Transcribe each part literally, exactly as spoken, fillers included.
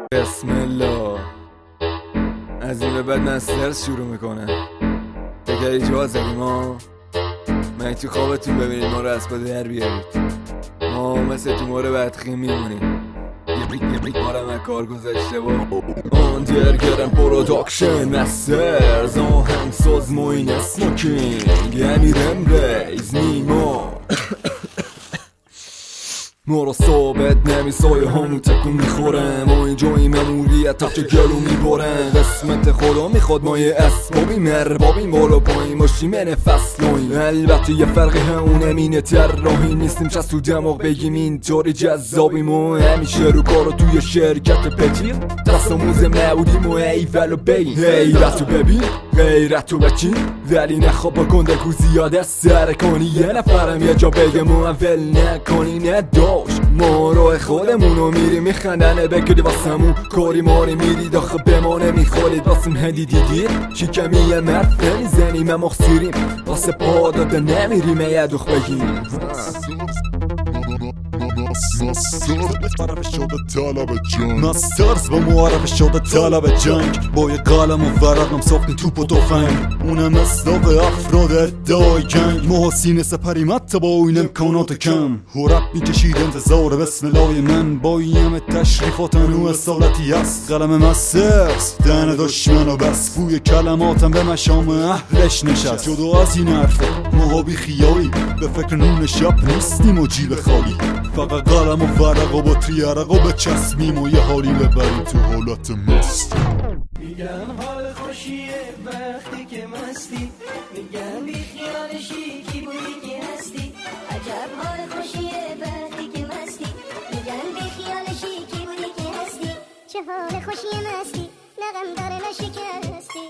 بسم الله. از این به بعد من سرس شروع میکنم. دیگه جا زدیم ها. من تو خوابتون ببینید ما رو از پا در بیارید. ما مثل تو ماره بدخیم میمونیم. ما رو من کار گذاشته با آندرگرم پروداکشن مسترز آهنگ ساز موین اسموکینگ امیرم ریز نیما ما را ثابت نمیسایه همون تکون میخورم ما اینجایی مموریت تخت گلو میبرم قسمت خدا میخواد ما یه اسبابیم اربابیم بالا پایین باشیم من فصلاییم البته یه فرقی همونه مینه طراحی نیستیم چست تو دماغ بگیم اینطوری جذابیم و همیشه رو کارو توی شرکت پتیر دست موز معودیم و ایول و بگیم غیرتو ببین غیرتو بچین ولی نخواب با گنده کو زیاده سر کنی یه نفرم یه جا بگم و اول نکنی ندار ما راه خودمونو میریم میخندنه بگیری واسمون کاری ماری میرید آخه بمانه میخورید واسم هدی دیدید شکمی یه مرد نمیزنیم اما خسیریم واسه پا داده نمیریم یه دوخ بگیم مسترز با معرف شده طلب جنگ با یه قلم و ورقم ساختیم توپ و تفنگ اونم اصلاق افراد ادعای جنگ ما سینه سپریم حتی با این امکانات کم هرب میکشید انتظار بسم الله من با این تشریفات نو اصالتی هست قلم مسترز دهن دشمن و بس بوی کلماتم به مشام اهلش نشست جدا از این حرفا ما بی خیالی به فکر نون شب نیستیم و جیب خالی فقط قلم و ورق و بطری عرق و بچسبیم و یه حالی ببریم تو حالت مست میگن حال خوشیه وقتی که مستی میگن بی خیالشی کی بودی که هستی عجب حال خوشیه وقتی که مستی میگن بی خیالشی کی بودی که هستی چه حال خوشیه مستی نغم داره نشکستی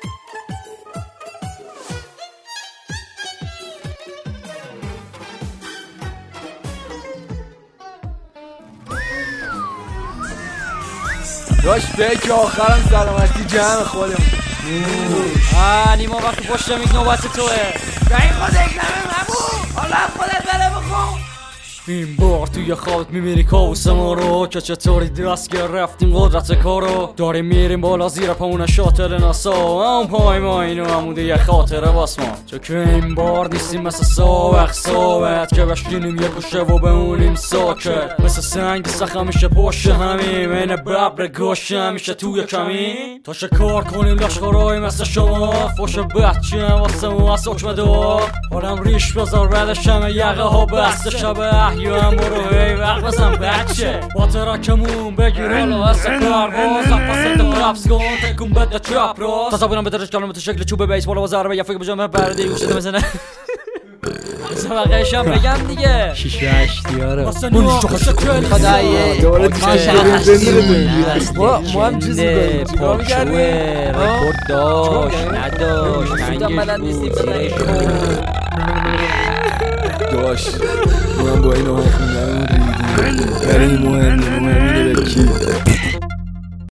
داشت بک آخرم سلامتی جمع خودمون آه نیما وقتی پشتم یک نوبت توه دایی خود اکنمه مبون حالا خودت بره بخون این بار توی خوابت میمیری کابوس ما رو که چطوری دست گرفتیم قدرت کارو داریم میریم بالا زیر پامون شاتل ناسا اون پای ما اینو عموده یه خاطره واس ما چه که این بار نیستیم مثل سابق ثابت که بشینیم یه گوشه و بمونیم ساکت مثل سنگ سخت میشه پشت همیم این ببر گوشه همیشه توی کمین تا شکار کنیم لشکرهای مثل شما فوش بچه هم واسه مو از حکم دعا حالم ریش بذار ردش همه یقه ها بسته شبه احیو هم برو هی وقت بزن بچه با ترکمون بگیر حالا از پرواز پسند رپس کن تکون بده چپ راست تصابونم بده رشکالم به شکل چوب بیس بالا و ضربه یه فکر بجامه برده گوشته میزنه سبقهشم بگم دیگه شیش و هشتیاره واسه نوح شکلی خدایه ما هم چیزی داریم چیکار می‌کردیم رکورد داشت نداشت تنگش بود زیرش داشت ما هم با این آهنگ خوندن ریدیم برای مهم مهم اینه به کی